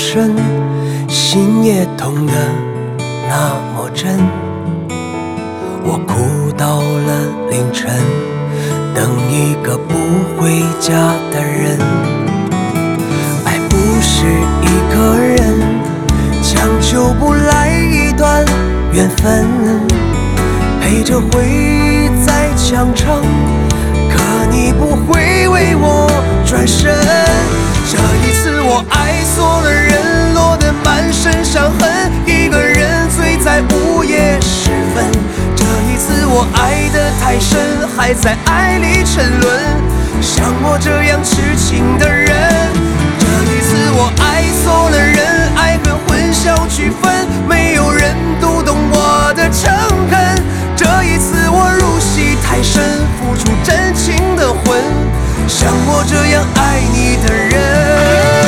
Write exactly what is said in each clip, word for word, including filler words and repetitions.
深，心也痛得那么真。我哭到了凌晨，等一个不回家的人。爱不是一个人，强求不来一段缘分，陪着回忆在墙上，可你不会为我转身。这一次我爱错了人，落得满身伤痕，一个人醉在午夜时分。这一次我爱得太深，还在爱里沉沦，像我这样痴情的人。这一次我爱错了人，爱恨混淆区分，没有人读懂我的诚恳。这一次我入戏太深，付出真情的魂，像我这样爱你的人。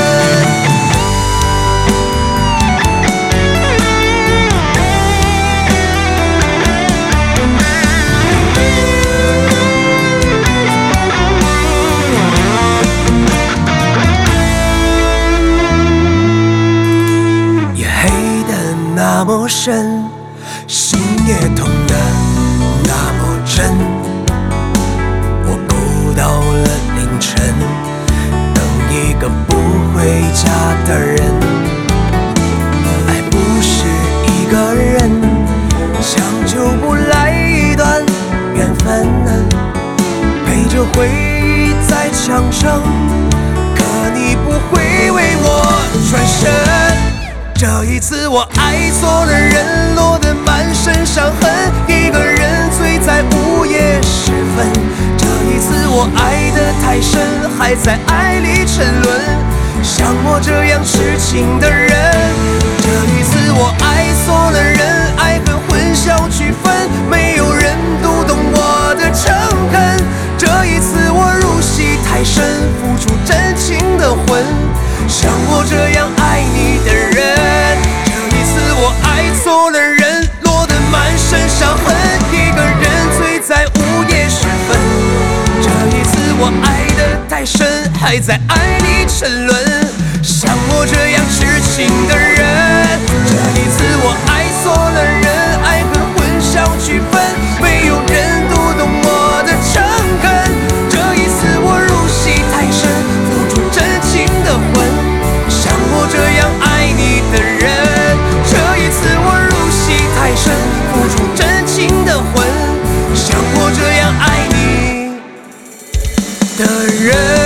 夜黑的那么深，心也痛得那么真。我哭到了凌晨，等一个不回家的人。爱不是一个人，强求不来一段缘分，陪着回忆在墙上，可你不会为我转身。这一次我爱错了人，落得满身伤痕，一个人醉在午夜时分。这一次我爱得太深，还在爱里沉沦，像我这样痴情的人。这一次我爱错了人，爱恨混淆区分，没有人读懂我的诚恳。这一次我入戏太深，付出真情的魂，像我这样爱你的人。这一次我爱错了人，落得满身伤痕，一个人醉在午夜时分。这一次我爱得太深，还在爱里沉沦，像我这样痴情的人。这一次我爱错了人，爱恨混淆区分，没有人读懂我的诚恳。这一次我入戏太深，付出真情的魂，像我这样爱你的人。这一次我入戏太深，付出真情的魂，像我这样爱你的人。